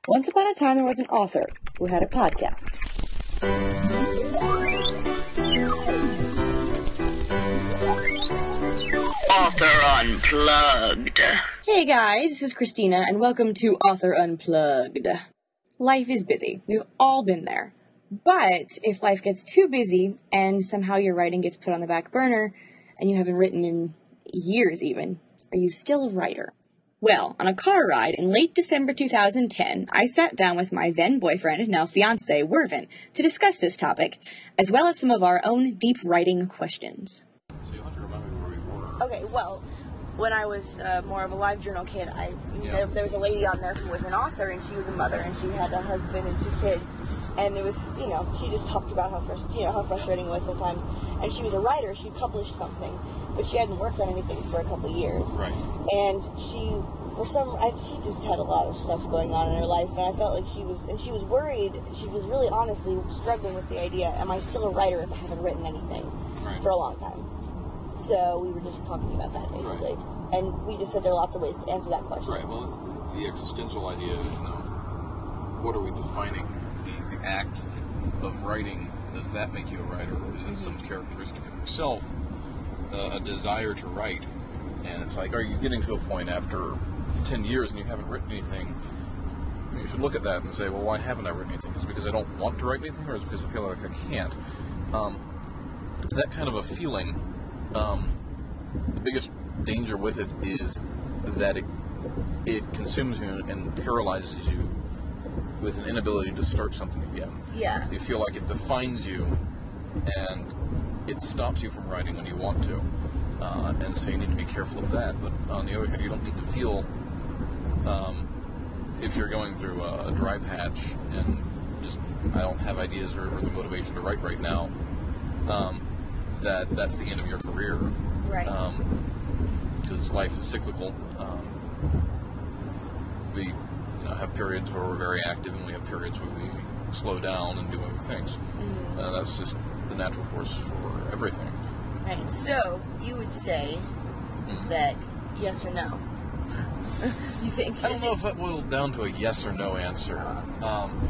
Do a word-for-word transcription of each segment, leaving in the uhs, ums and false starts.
Once upon a time, there was an author who had a podcast. Author Unplugged. Hey guys, this is Christina, and welcome to Author Unplugged. Life is busy. We've all been there. But if life gets too busy, and somehow your writing gets put on the back burner, and you haven't written in years even, are you still a writer? Well, on a car ride in late December two thousand ten, I sat down with my then boyfriend, now fiance, Wervin, to discuss this topic, as well as some of our own deep writing questions. So you'll have to remind me where we were. Okay, well, when I was uh, more of a LiveJournal kid, I Yeah. there, there was a lady on there who was an author, and she was a mother, and she had a husband and two kids, and it was, you know, she just talked about how frust- you know how frustrating it was sometimes, and she was a writer. She published something, but she hadn't worked on anything for a couple of years, Right. and she, for some, I, she just had a lot of stuff going on in her life, and I felt like she was, and she was worried. She was really honestly struggling with the idea: am I still a writer if I haven't written anything Right. for a long time? So we were just talking about that basically, Right. and we just said there are lots of ways to answer that question. Right, well, the existential idea is, you know, what are we defining? The, the act of writing, does that make you a writer? Or is it some characteristic of yourself, uh, a desire to write? And it's like, are you getting to a point after ten years and you haven't written anything? You should look at that and say, well, why haven't I written anything? Is it because I don't want to write anything, or is it because I feel like I can't? Um, that kind of a feeling, um, the biggest danger with it is that it it consumes you and paralyzes you with an inability to start something again. Yeah. You feel like it defines you, and it stops you from writing when you want to. Uh, and so you need to be careful of that. But on the other hand, you don't need to feel, um, if you're going through a, a dry patch and just, I don't have ideas or, or the motivation to write right now, um, that that's the end of your career. Right. Um, because life is cyclical. Um, we you know, have periods where we're very active, and we have periods where we slow down and do other things. Mm-hmm. Uh, that's just the natural course for everything. Right. So you would say Mm. that yes or no? You think? I don't know if that boiled down to a yes or no answer. Um,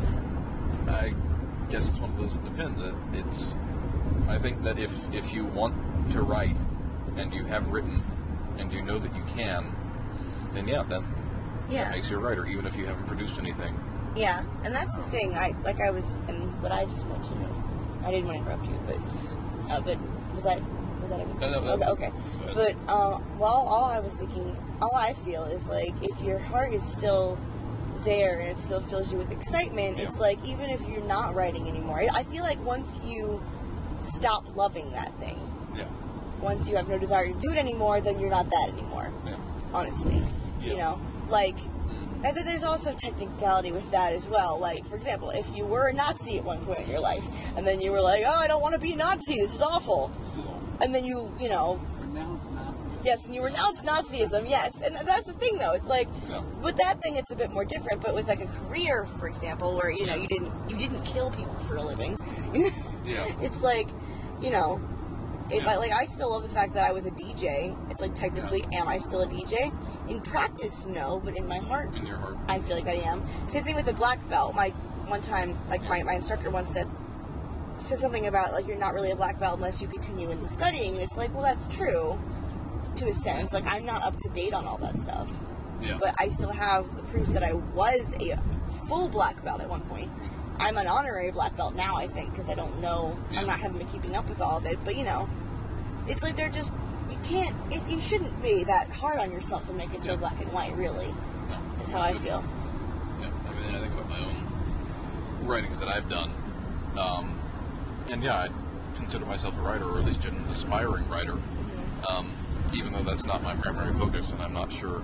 I guess it's one of those that depends. It, it's. I think that if if you want to write and you have written and you know that you can, then yeah, then Yeah. that makes you a writer, even if you haven't produced anything. Yeah, and that's the thing. I like I was, and what I just mentioned. I didn't want to interrupt you, but uh, but was that was that everything? No, no, no. Okay, okay. But uh, well, all I was thinking, all I feel is like if your heart is still there and it still fills you with excitement, Yeah. it's like even if you're not writing anymore, I I feel like once you stop loving that thing, Yeah. once you have no desire to do it anymore, then you're not that anymore. Yeah. Honestly, Yeah. you know, like. Mm. And then there's also technicality with that as well. Like, for example, if you were a Nazi at one point in your life, and then you were like, oh, I don't want to be a Nazi, this is awful. This is all. And then you, you know, Renounce Nazi. yes, and you renounce Nazism, yes. And that's the thing, though. It's like, Yeah. with that thing, it's a bit more different. But with, like, a career, for example, where, you know, you didn't you didn't kill people for a living. Yeah. It's like, you know, if Yeah. I, like, I still love the fact that I was a D J. It's like, technically, am I still a D J? In practice, no, but in my heart, In your heart. I feel like I am. Same thing with the black belt. My one time, like my, my instructor once said said something about like you're not really a black belt unless you continue in the studying. And it's like, well, that's true to a sense. Like I'm not up to date on all that stuff, Yeah. but I still have the proof that I was a full black belt at one point. I'm an honorary black belt now, I think, because I don't know. Yeah. I'm not haven't been keeping up with all of it, but you know, it's like they're just you can't. It, you shouldn't be that hard on yourself and make it so Yeah. black and white. Really, No, is how I should- feel. Yeah, I mean, I think about my own writings that I've done, um, and yeah, I consider myself a writer, or at least an aspiring writer, um, even though that's not my primary focus, and I'm not sure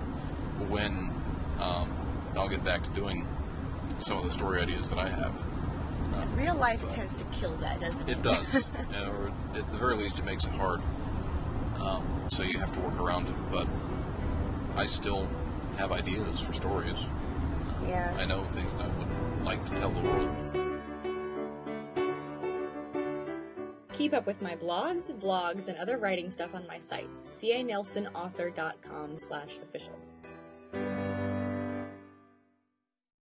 when um, I'll get back to doing some of the story ideas that I have. Um, Real life but tends to kill that, doesn't it? It does, yeah, or at the very least, it makes it hard. Um, so you have to work around it, but I still have ideas for stories. Yeah. I know things that I would like to tell the world. Keep up with my blogs, vlogs, and other writing stuff on my site, c a nelson author dot com slash official.